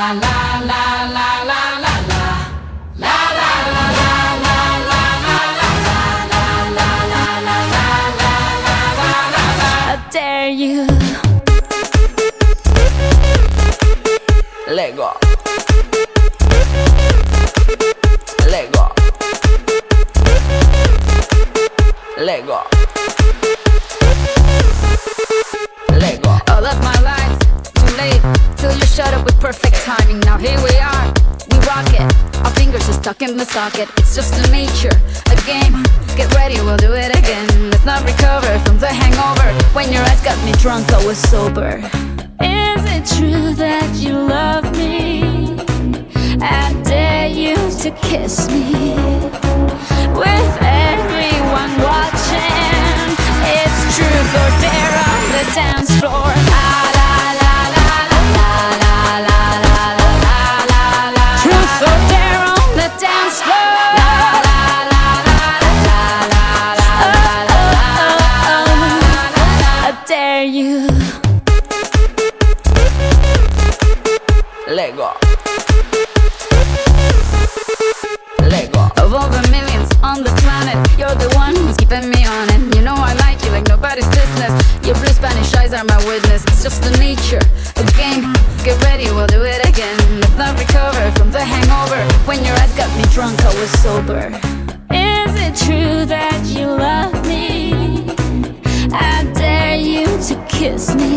Dare you. Let go. Let go. Let go. Let go. All of my life, too late, till you shut up with perfect timing. Now here we are, we rock it. Our fingers are stuck in the socket. It's just a nature, a game. Get ready, we'll do it again. Let's not recover from the hangover. When your eyes got me drunk, I was sober. Is it true that you love me? I dare you to kiss me. With everyone watching, it's truth or dare on the dance floor. La la la la la la la la la la la. Truth or dare on the dance floor. La la la la la la la la. I dare you. Let go. Let go. Of all the millions on the planet, you're the one who's keeping me on it. You know I like you like nobody's business. Your blue Spanish eyes are my witness. It's just a nature, a game. Get ready, we'll do it again. Let's not recover from the hangover. When your eyes got me drunk, I was sober. Is it true that you love me? I dare you to kiss me.